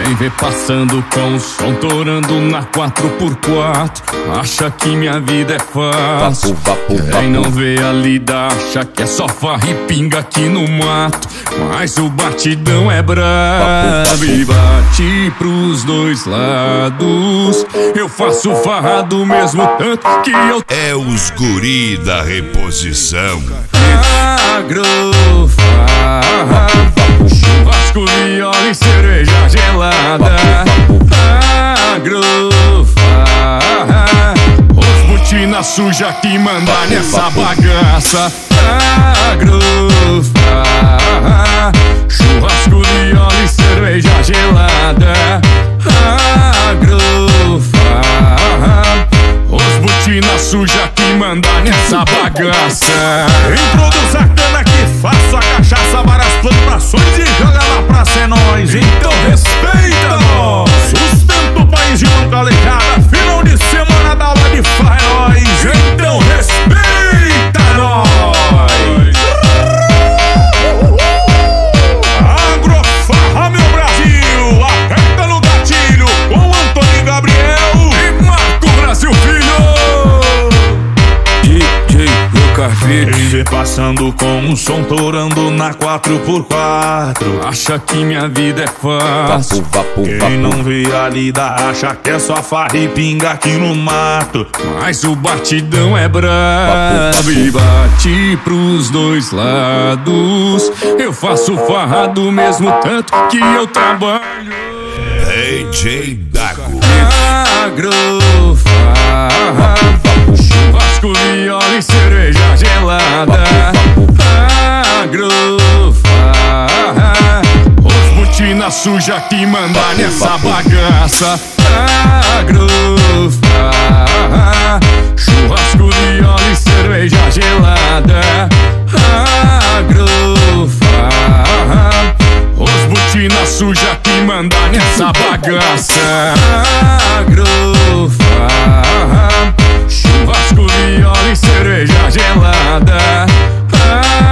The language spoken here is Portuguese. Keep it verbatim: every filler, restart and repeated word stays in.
Me vê passando com o som torando na quatro por quatro. Acha que minha vida é fácil. Quem não vê a lida acha que é só farra e pinga aqui no mato. Mas o batidão é brabo e bate pros dois lados. Eu faço farra do mesmo tanto que eu... É os guri da reposição. Agrofarra, churrasco, viola e cerveja gelada. Agrofarra, os botina suja que manda nessa bagaça. Agrofarra, churrasco, viola e cerveja gelada. Agrofarra, os botina suja que manda nessa bagaça. Introduz a cana que faço a cachaça, várias plantações e joga na praça, é nóis. Então respeita nós. Sustenta o país de mão calejada, final de semana da aula de farra, é nóis. Então respeita nós. Agrofarra, meu Brasil, aperta no gatilho com Antônio Gabriel e Marco Brasil Filho. D J Me vê passando com um som torando na quatro por quatro. Acha que minha vida é fácil. Quem não vê a lida acha que é só farra e pinga aqui no mato. Mas o batidão é brabo e bate pros dois lados. Eu faço farra do mesmo tanto que eu trabalho. D J Dago. Agrofarra, churrasco, viola e cerveja gelada. Agrofarra, os botina suja que manda nessa bagaça. Agrofarra, churrasco, viola e cerveja gelada. Agrofarra, os botina suja que manda nessa bagaça. Agrofarra, churrasco, viola e cerveja gelada.